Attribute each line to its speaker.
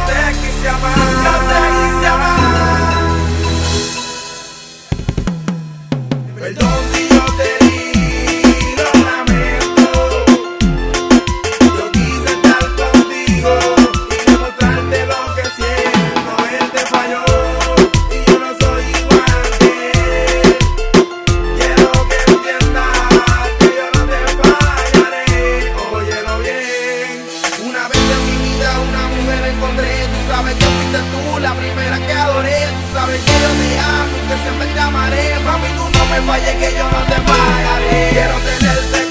Speaker 1: te quise amar, yo te quise amar. Perdón si yo te di, lo lamento. Yo quise estar contigo y demostrarte lo que siento. Él te falló y yo no soy igual que él. Quiero que entiendas que yo no te fallaré. Óyelo bien. Una vez en mi vida una mujer encontré. Tú sabes que fuiste tú la primera que adoré. Tú sabes que yo te amo y que siempre te amaré. Mami, tú no me falles, que yo no te fallaré. Quiero tenerte